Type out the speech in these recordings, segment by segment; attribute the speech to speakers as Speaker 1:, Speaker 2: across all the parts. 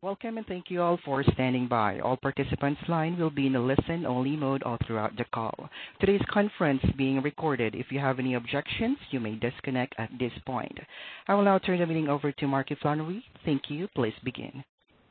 Speaker 1: Welcome and thank you all for standing by. All participants' line will be in a listen-only mode all throughout the call. Today's conference is being recorded. If you have any objections, you may disconnect at this point. I will now turn the meeting over to Marky Flannery. Thank you. Please begin.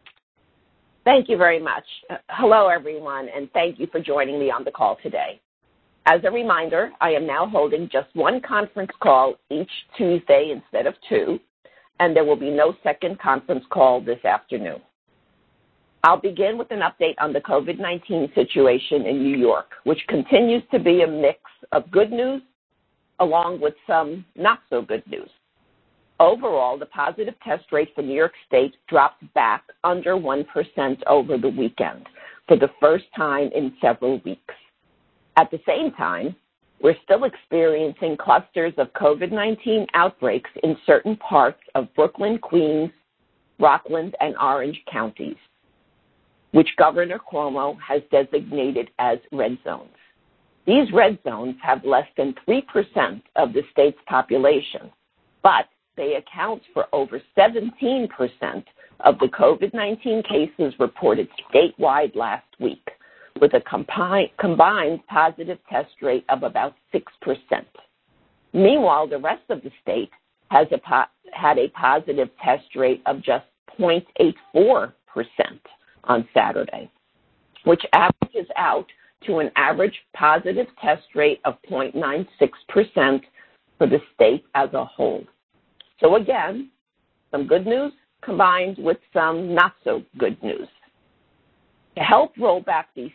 Speaker 2: Thank you very much. Hello, everyone, and thank you for joining me on the call today. As a reminder, I am now holding just one conference call each Tuesday instead of two, and there will be no second conference call this afternoon. I'll begin with an update on the COVID-19 situation in New York, which continues to be a mix of good news along with some not so good news. Overall, the positive test rate for New York State dropped back under 1% over the weekend for the first time in several weeks. At the same time, we're still experiencing clusters of COVID-19 outbreaks in certain parts of Brooklyn, Queens, Rockland, and Orange counties, which Governor Cuomo has designated as red zones. These red zones have less than 3% of the state's population, but they account for over 17% of the COVID-19 cases reported statewide last week, with a combined positive test rate of about 6%. Meanwhile, the rest of the state has had a positive test rate of just 0.84% on Saturday, which averages out to an average positive test rate of 0.96% for the state as a whole. So again, some good news combined with some not so good news. To help roll back these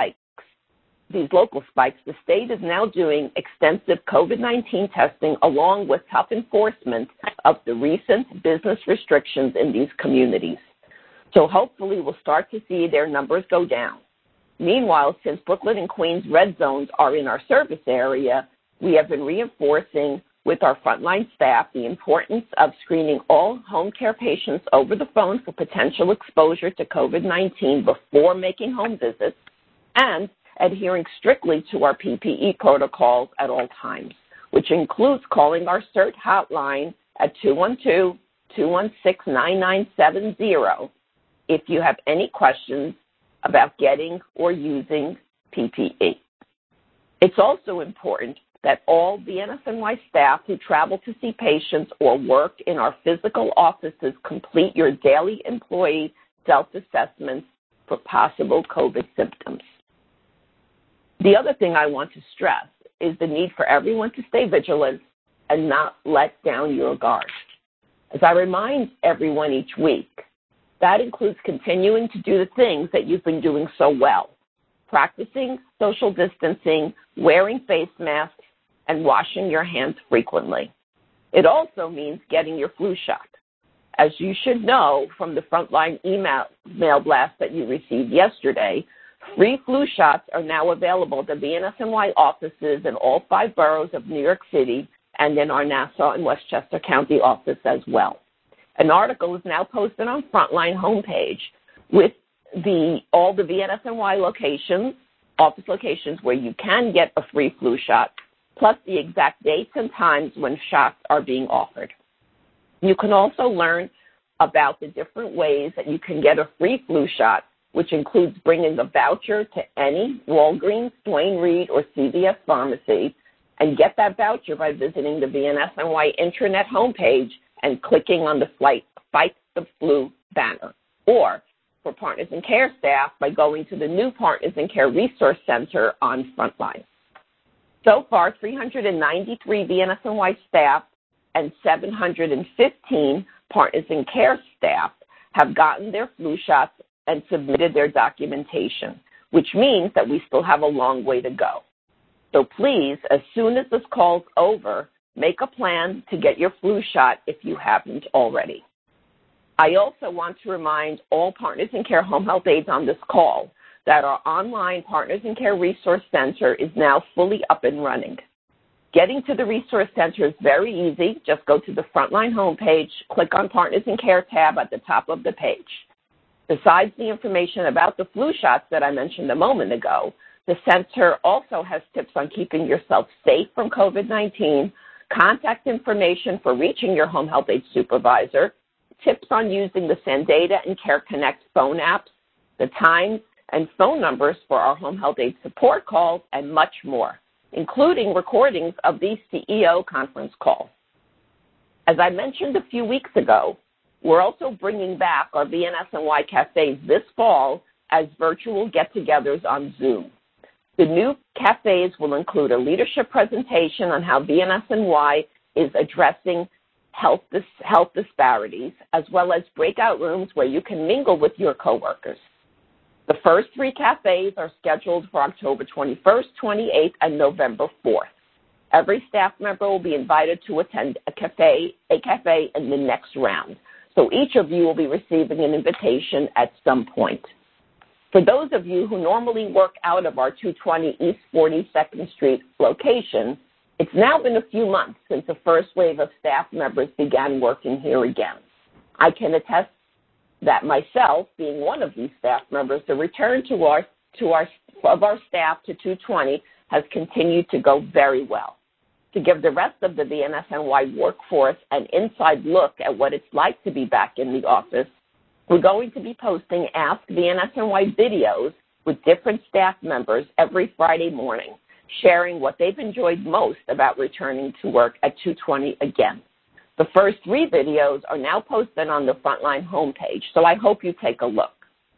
Speaker 2: local spikes, the state is now doing extensive COVID-19 testing along with tough enforcement of the recent business restrictions in these communities. So hopefully we'll start to see their numbers go down. Meanwhile, since Brooklyn and Queens red zones are in our service area, we have been reinforcing with our frontline staff the importance of screening all home care patients over the phone for potential exposure to COVID-19 before making home visits and adhering strictly to our PPE protocols at all times, which includes calling our CERT hotline at 212-216-9970 if you have any questions about getting or using PPE. It's also important that all BNSNY staff who travel to see patients or work in our physical offices complete your daily employee self-assessments for possible COVID symptoms. The other thing I want to stress is the need for everyone to stay vigilant and not let down your guard. As I remind everyone each week, that includes continuing to do the things that you've been doing so well, practicing social distancing, wearing face masks, and washing your hands frequently. It also means getting your flu shot. As you should know from the frontline mail blast that you received yesterday, free flu shots are now available at the BNSNY offices in all 5 boroughs of New York City and in our Nassau and Westchester County office as well. An article is now posted on Frontline homepage with all the BNSNY office locations where you can get a free flu shot, plus the exact dates and times when shots are being offered. You can also learn about the different ways that you can get a free flu shot, which includes bringing a voucher to any Walgreens, Duane Reade, or CVS pharmacy, and get that voucher by visiting the BNSNY intranet homepage and clicking on the Fight the Flu banner, or for Partners in Care staff by going to the new Partners in Care Resource Center on Frontline. So far, 393 BNSNY staff and 715 Partners in Care staff have gotten their flu shots and submitted their documentation, which means that we still have a long way to go. So please, as soon as this call's over, make a plan to get your flu shot if you haven't already. I also want to remind all Partners in Care home health aides on this call that our online Partners in Care Resource Center is now fully up and running. Getting to the Resource Center is very easy. Just go to the Frontline homepage, click on Partners in Care tab at the top of the page. Besides the information about the flu shots that I mentioned a moment ago, the center also has tips on keeping yourself safe from COVID-19, contact information for reaching your home health aide supervisor, tips on using the SanData and CareConnect phone apps, the times and phone numbers for our home health aid support calls, and much more, including recordings of these CEO conference calls. As I mentioned a few weeks ago, we're also bringing back our BNSNY cafes this fall as virtual get-togethers on Zoom. The new cafes will include a leadership presentation on how BNSNY is addressing health disparities, as well as breakout rooms where you can mingle with your coworkers. The first 3 cafes are scheduled for October 21st, 28th, and November 4th. Every staff member will be invited to attend a cafe in the next round. So each of you will be receiving an invitation at some point. For those of you who normally work out of our 220 East 42nd Street location, it's now been a few months since the first wave of staff members began working here again. I can attest that myself, being one of these staff members, the return of our staff to 220 has continued to go very well. To give the rest of the BNSNY workforce an inside look at what it's like to be back in the office, we're going to be posting Ask BNSNY videos with different staff members every Friday morning, sharing what they've enjoyed most about returning to work at 220 again. The first 3 videos are now posted on the Frontline homepage, so I hope you take a look.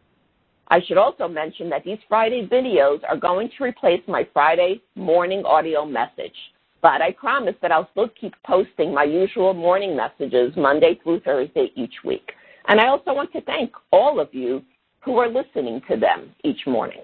Speaker 2: I should also mention that these Friday videos are going to replace my Friday morning audio message, but I promise that I'll still keep posting my usual morning messages Monday through Thursday each week. And I also want to thank all of you who are listening to them each morning.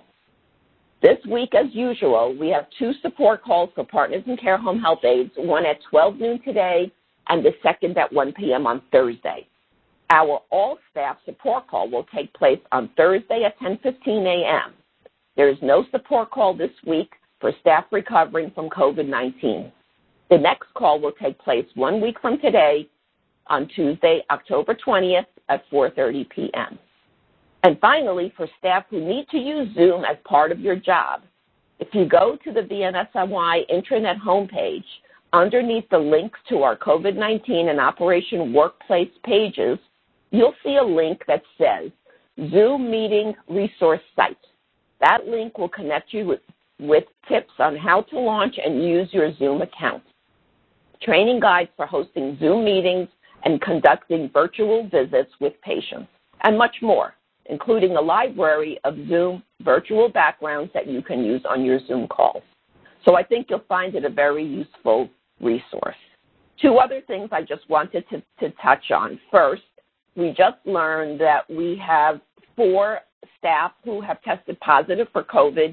Speaker 2: This week, as usual, we have 2 support calls for Partners in Care home health aides, one at 12 noon today and the second at 1 p.m. on Thursday. Our all-staff support call will take place on Thursday at 10:15 a.m. There is no support call this week for staff recovering from COVID-19. The next call will take place 1 week from today on Tuesday, October 20th at 4:30 p.m. And finally, for staff who need to use Zoom as part of your job, if you go to the BNSNY intranet homepage, underneath the links to our COVID-19 and Operation Workplace pages, you'll see a link that says Zoom Meeting Resource Site. That link will connect you with tips on how to launch and use your Zoom account, training guides for hosting Zoom meetings and conducting virtual visits with patients, and much more, including a library of Zoom virtual backgrounds that you can use on your Zoom calls. So I think you'll find it a very useful resource. 2 other things I just wanted to touch on. First, we just learned that we have 4 staff who have tested positive for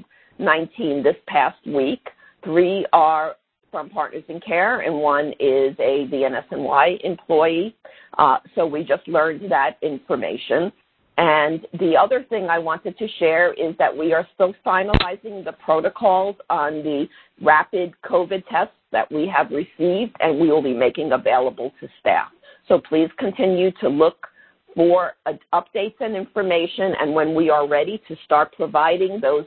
Speaker 2: COVID-19 this past week. 3 are from Partners in Care, and 1 is a BNSNY employee. So we just learned that information. And the other thing I wanted to share is that we are still finalizing the protocols on the rapid COVID tests that we have received, and we will be making available to staff. So please continue to look for updates and information, and when we are ready to start providing those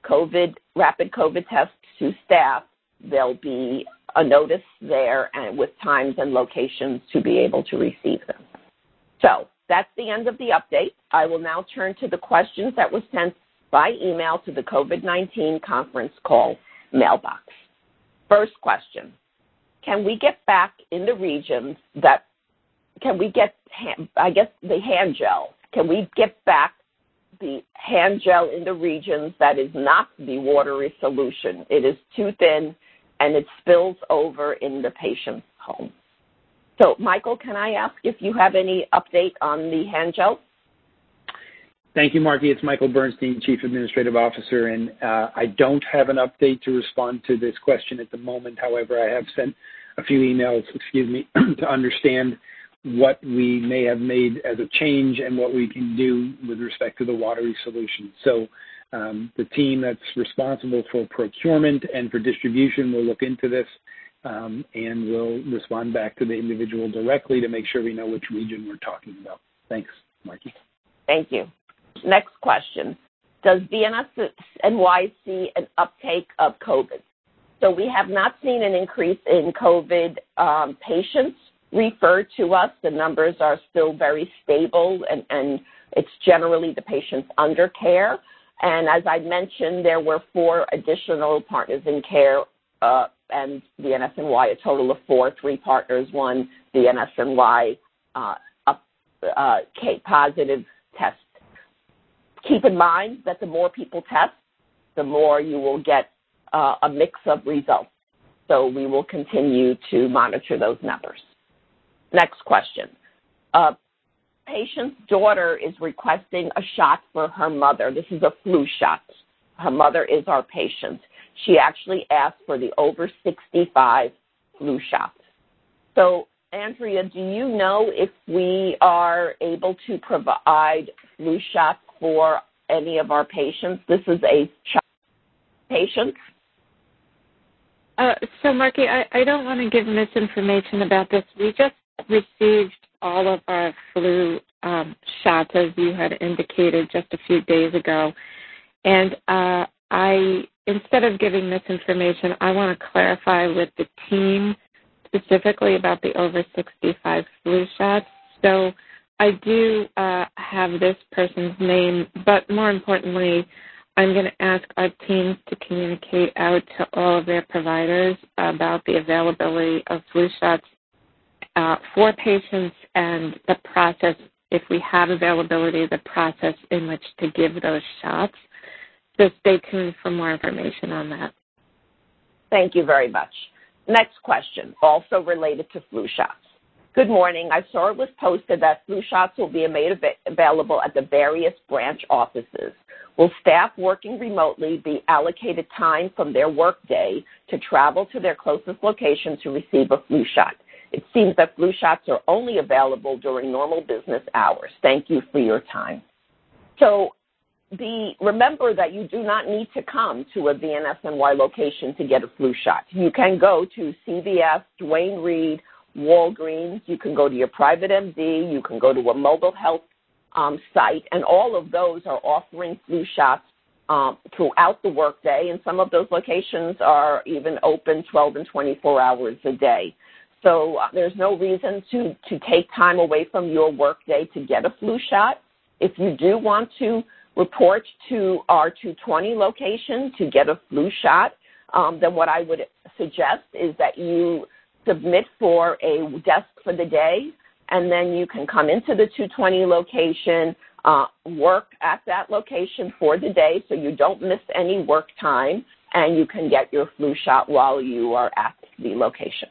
Speaker 2: rapid COVID tests to staff, there'll be a notice there and with times and locations to be able to receive them. So that's the end of the update. I will now turn to the questions that were sent by email to the COVID-19 conference call mailbox. First question, can we get back in the regions the hand gel? Can we get back the hand gel in the regions that is not the watery solution? It is too thin and it spills over in the patient's home. So, Michael, can I ask if you have any update on the hand gel?
Speaker 3: Thank you, Margie. It's Michael Bernstein, Chief Administrative Officer, and I don't have an update to respond to this question at the moment. However, I have sent a few emails, to understand what we may have made as a change and what we can do with respect to the watery solution. So the team that's responsible for procurement and for distribution will look into this and we'll respond back to the individual directly to make sure we know which region we're talking about. Thanks, Margie.
Speaker 2: Thank you. Next question. Does BNSNY see an uptake of COVID? So we have not seen an increase in COVID patients refer to us. The numbers are still very stable, and it's generally the patients under care. And as I mentioned, there were 4 additional partners in care and the NSNY, a total of 4, 3 partners, 1 the NSNY positive test. Keep in mind that the more people test, the more you will get a mix of results. So we will continue to monitor those numbers. Next question. Patient's daughter is requesting a shot for her mother. This is a flu shot. Her mother is our patient. She actually asked for the over 65 flu shot. So, Andrea, do you know if we are able to provide flu shots for any of our patients? This is a child patient.
Speaker 4: So, Marky, I don't want to give misinformation about this. We just received all of our flu shots, as you had indicated just a few days ago. And instead of giving misinformation, I want to clarify with the team specifically about the over 65 flu shots. So I do have this person's name, but more importantly, I'm going to ask our teams to communicate out to all of their providers about the availability of flu shots for patients and the process, if we have availability, the process in which to give those shots. So stay tuned for more information on that.
Speaker 2: Thank you very much. Next question, also related to flu shots. Good morning. I saw it was posted that flu shots will be made available at the various branch offices. Will staff working remotely be allocated time from their workday to travel to their closest location to receive a flu shot? It seems that flu shots are only available during normal business hours. Thank you for your time. So remember that you do not need to come to a VNSNY location to get a flu shot. You can go to CVS, Duane Reade, Walgreens. You can go to your private MD. You can go to a mobile health site, and all of those are offering flu shots throughout the workday, and some of those locations are even open 12 and 24 hours a day. So there's no reason to take time away from your workday to get a flu shot. If you do want to report to our 220 location to get a flu shot, then what I would suggest is that you submit for a desk for the day, and then you can come into the 220 location, work at that location for the day so you don't miss any work time, and you can get your flu shot while you are at the location.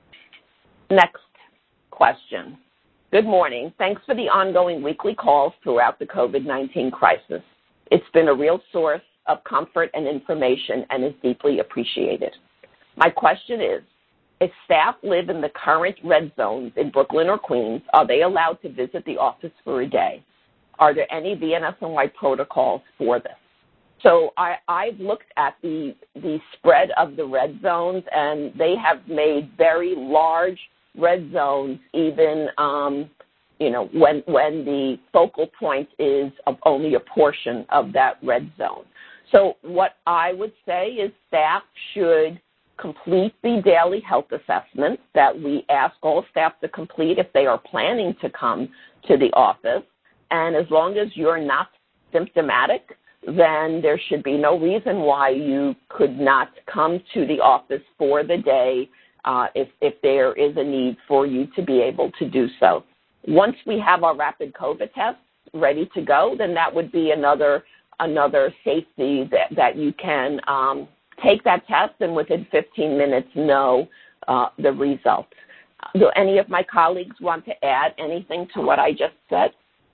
Speaker 2: Next question. Good morning. Thanks for the ongoing weekly calls throughout the COVID-19 crisis. It's been a real source of comfort and information and is deeply appreciated. My question is, if staff live in the current red zones in Brooklyn or Queens, are they allowed to visit the office for a day? Are there any VNSNY protocols for this? So I've looked at the spread of the red zones, and they have made very large red zones, even when the focal point is of only a portion of that red zone. So what I would say is staff should complete the daily health assessment that we ask all staff to complete if they are planning to come to the office. And as long as you're not symptomatic, then there should be no reason why you could not come to the office for the day if there is a need for you to be able to do so. Once we have our rapid COVID tests ready to go, then that would be another safety that you can take that test and within 15 minutes know the results. Do any of my colleagues want to add anything to what I just said?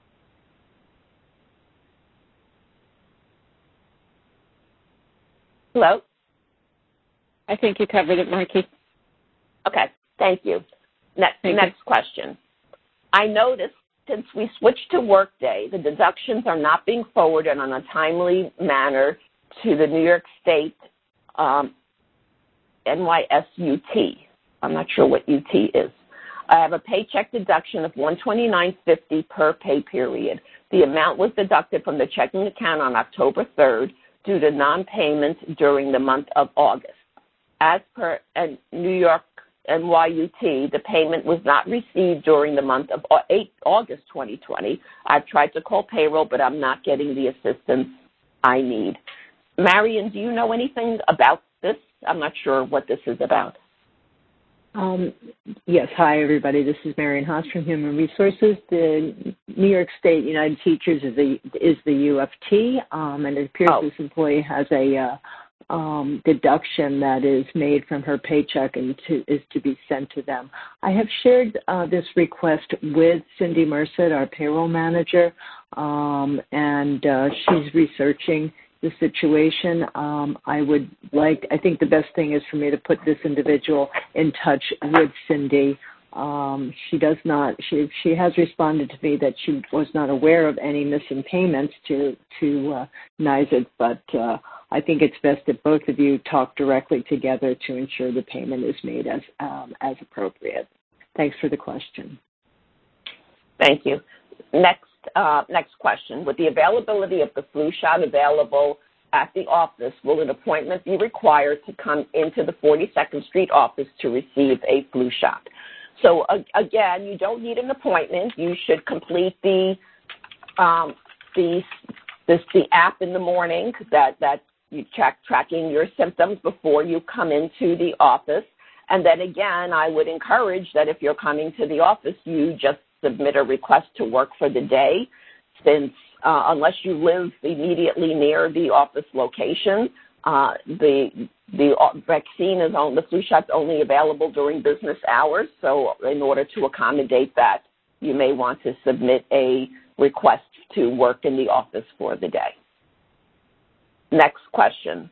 Speaker 2: Hello?
Speaker 4: I think you covered it, Marky.
Speaker 2: Okay, thank you. Next question. I noticed since we switched to Workday, the deductions are not being forwarded on a timely manner to the New York State NYSUT. I'm not sure what UT is. I have a paycheck deduction of $129.50 per pay period. The amount was deducted from the checking account on October 3rd due to non-payment during the month of August. As per a New York NYUT, the payment was not received during the month of August 2020. I've tried to call payroll, but I'm not getting the assistance I need. Marion, do you know anything about this? I'm not sure what this is about.
Speaker 5: Yes. Hi, everybody. This is Marion Haas from Human Resources. The New York State United Teachers is the UFT, and it appears this employee has a deduction that is made from her paycheck and is to be sent to them. I have shared this request with Cindy Merced, our payroll manager, and she's researching the situation. I think the best thing is for me to put this individual in touch with Cindy. She has responded to me that she was not aware of any missing payments to NYSED, but I think it's best that both of you talk directly together to ensure the payment is made as appropriate. Thanks for the question.
Speaker 2: Thank you. Next question. With the availability of the flu shot available at the office, will an appointment be required to come into the 42nd Street office to receive a flu shot? So again, you don't need an appointment. You should complete the app in the morning that you tracking your symptoms before you come into the office. And then again, I would encourage that if you're coming to the office, you just submit a request to work for the day, since unless you live immediately near the office location, the vaccine is the flu shot's only available during business hours. So in order to accommodate that, you may want to submit a request to work in the office for the day. Next question.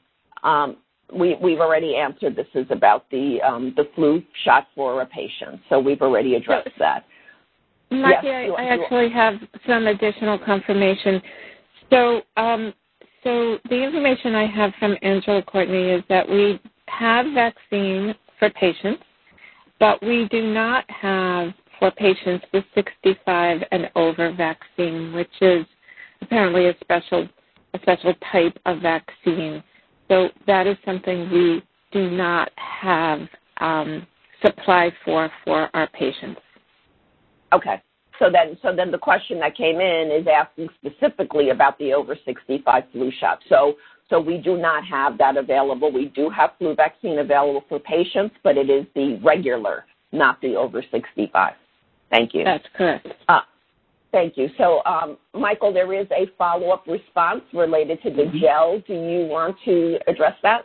Speaker 2: We've already answered. This is about the flu shot for a patient, so we've already addressed that.
Speaker 4: Marty, yes, I actually have some additional confirmation. So the information I have from Angela Courtney is that we have vaccine for patients, but we do not have for patients the 65 and over vaccine, which is apparently a special type of vaccine. So that is something we do not have supply for our patients.
Speaker 2: Okay. So then the question that came in is asking specifically about the over 65 flu shot. So we do not have that available. We do have flu vaccine available for patients, but it is the regular, not the over 65. Thank you.
Speaker 4: That's correct.
Speaker 2: Thank you. So, Michael, there is a follow-up response related to the gel. Do you want to address that?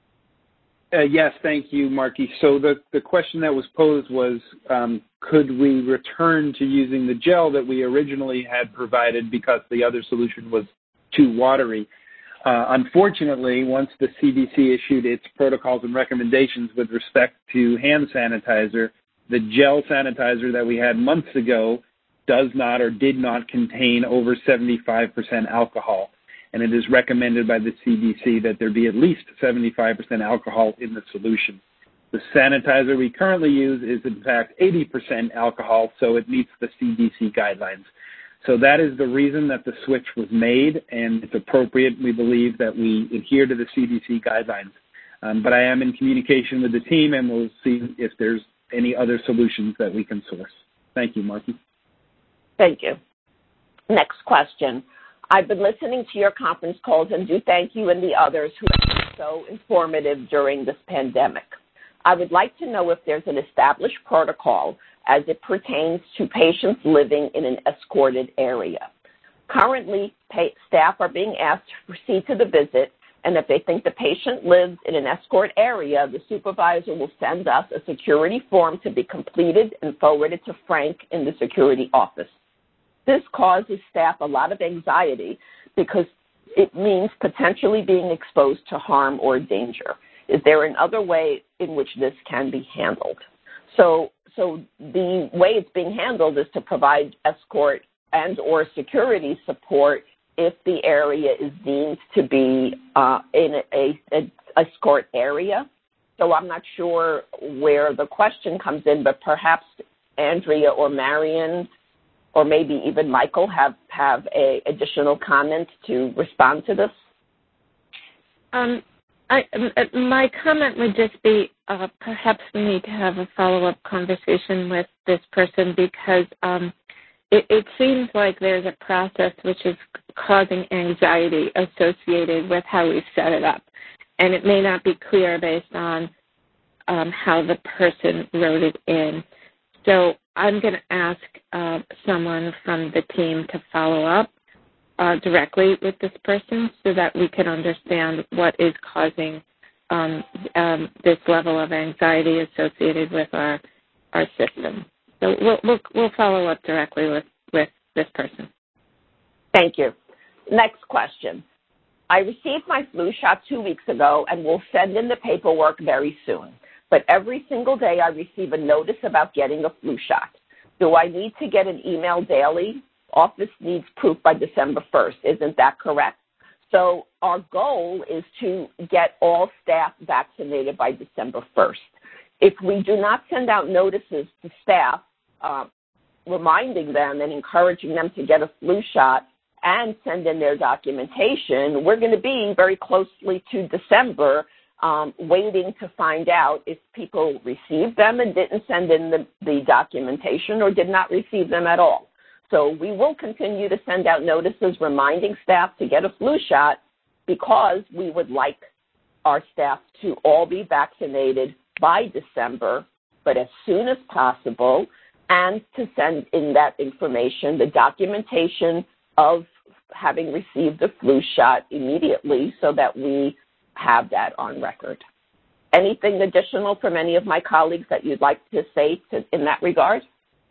Speaker 3: Yes, thank you, Marky. So the question that was posed was, could we return to using the gel that we originally had provided because the other solution was too watery? Unfortunately, once the CDC issued its protocols and recommendations with respect to hand sanitizer, the gel sanitizer that we had months ago does not or did not contain over 75% alcohol. And it is recommended by the CDC that there be at least 75% alcohol in the solution. The sanitizer we currently use is, in fact, 80% alcohol, so it meets the CDC guidelines. So that is the reason that the switch was made, and it's appropriate, we believe, that we adhere to the CDC guidelines. But I am in communication with the team, and we'll see if there's any other solutions that we can source. Thank you, Marky.
Speaker 2: Thank you. Next question. I've been listening to your conference calls and do thank you and the others who have been so informative during this pandemic. I would like to know if there's an established protocol as it pertains to patients living in an escorted area. Currently, staff are being asked to proceed to the visit, and if they think the patient lives in an escort area, the supervisor will send us a security form to be completed and forwarded to Frank in the security office. This causes staff a lot of anxiety because it means potentially being exposed to harm or danger. Is there another way in which this can be handled? So the way it's being handled is to provide escort and or security support if the area is deemed to be in an escort area. So I'm not sure where the question comes in, but perhaps Andrea or Marion or maybe even Michael have a additional comment to respond to this?
Speaker 4: My comment would just be perhaps we need to have a follow-up conversation with this person because it seems like there's a process which is causing anxiety associated with how we've set it up. And it may not be clear based on how the person wrote it in. So I'm going to ask someone from the team to follow up directly with this person so that we can understand what is causing this level of anxiety associated with our system. So we'll follow up directly with this person.
Speaker 2: Thank you. Next question. I received my flu shot 2 weeks ago and will send in the paperwork very soon. But every single day I receive a notice about getting a flu shot. Do I need to get an email daily? Office needs proof by December 1st. Isn't that correct? So our goal is to get all staff vaccinated by December 1st. If we do not send out notices to staff, reminding them and encouraging them to get a flu shot and send in their documentation, we're going to be very closely to December waiting to find out if people received them and didn't send in the documentation or did not receive them at all. So we will continue to send out notices reminding staff to get a flu shot because we would like our staff to all be vaccinated by December, but as soon as possible, and to send in that information, the documentation of having received the flu shot immediately so that we have that on record. Anything additional from any of my colleagues that you'd like to say in that regard?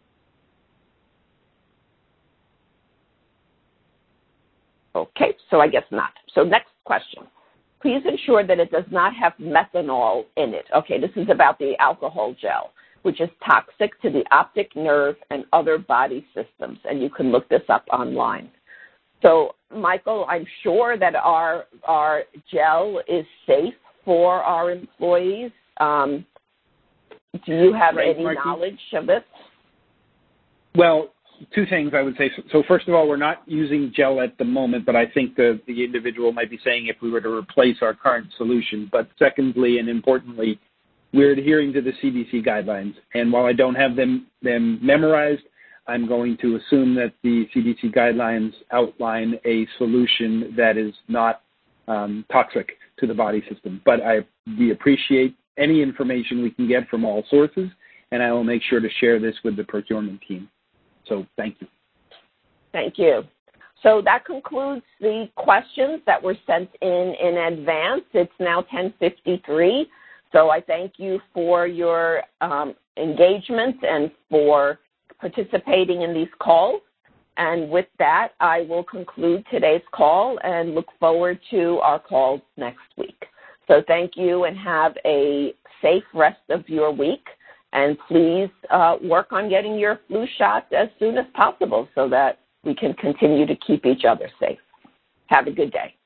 Speaker 2: Okay, so I guess not. So next question. Please ensure that it does not have methanol in it. Okay, this is about the alcohol gel, which is toxic to the optic nerve and other body systems, and you can look this up online. So, Michael, I'm sure that our gel is safe for our employees. Do you have any knowledge of this?
Speaker 3: Well, two things I would say. So first of all, we're not using gel at the moment, but I think the individual might be saying if we were to replace our current solution. But secondly and importantly, we're adhering to the CDC guidelines. And while I don't have them memorized, I'm going to assume that the CDC guidelines outline a solution that is not toxic to the body system. But we appreciate any information we can get from all sources, and I will make sure to share this with the procurement team. So thank you.
Speaker 2: Thank you. So that concludes the questions that were sent in advance. It's now 10:53. So I thank you for your engagement and for participating in these calls. And with that, I will conclude today's call and look forward to our calls next week. So thank you and have a safe rest of your week. And please work on getting your flu shot as soon as possible so that we can continue to keep each other safe. Have a good day.